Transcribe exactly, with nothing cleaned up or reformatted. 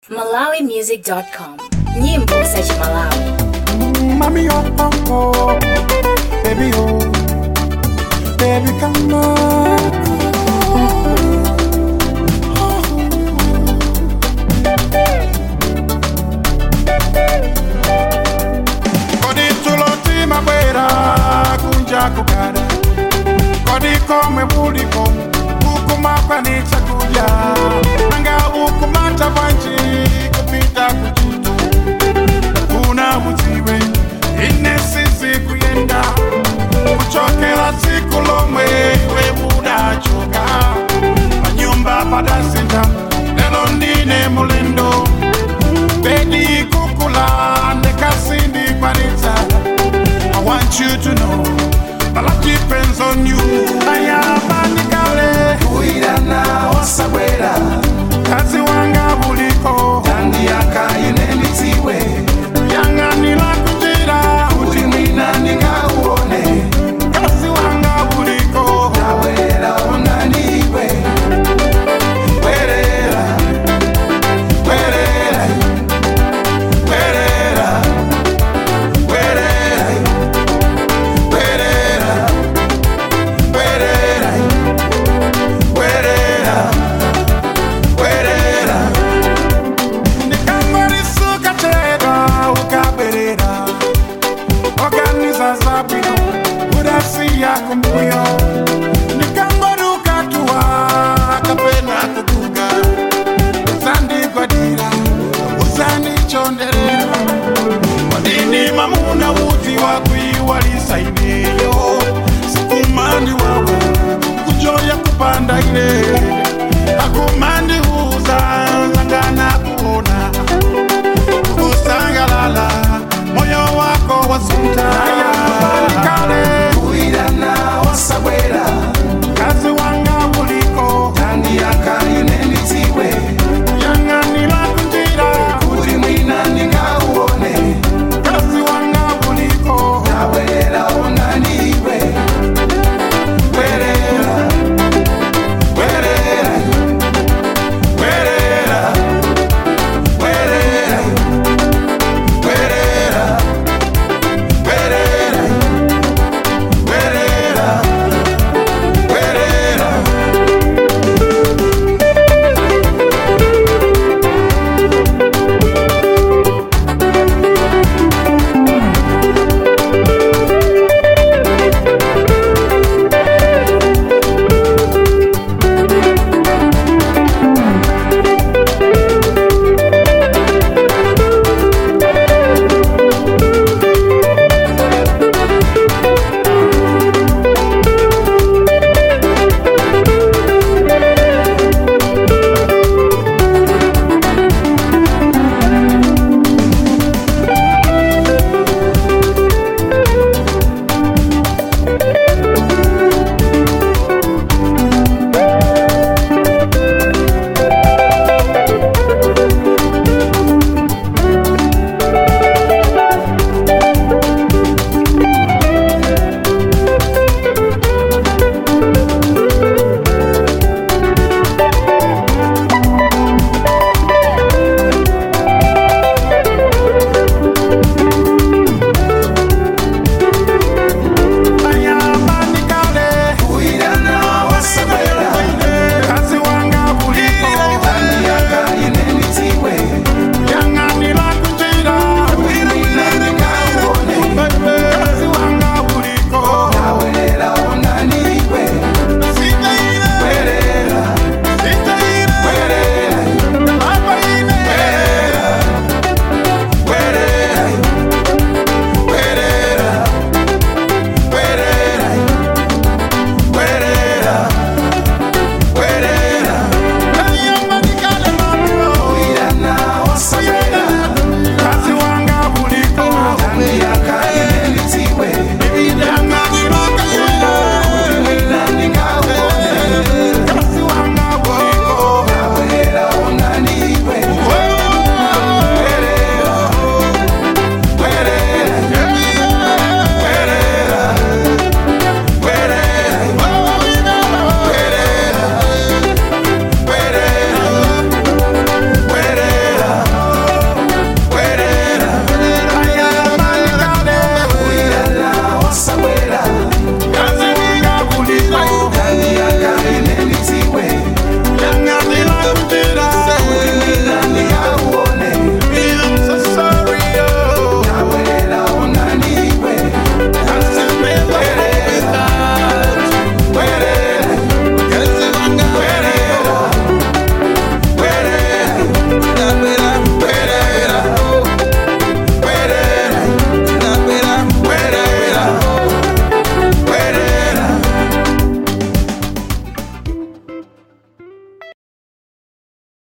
malawi music dot com. Nyimbo za Malawi. Mami oh oh oh, baby oh, baby come on. Kodi tuloti mabera kunja kukada, kodi kome budi kom, ukuma kwa ni chakuja, nanga ukuma tabanchi kupita kuchutu, una mutiwe. Inesizi kuyenda kuchokera siku lomwe we unachoka manyumba padasinda lelo ndine mulendo bedi kukula nekasindi kwanita. I want you to know my life depends on you. Aya banikale kuirana wasabwera kazi wanga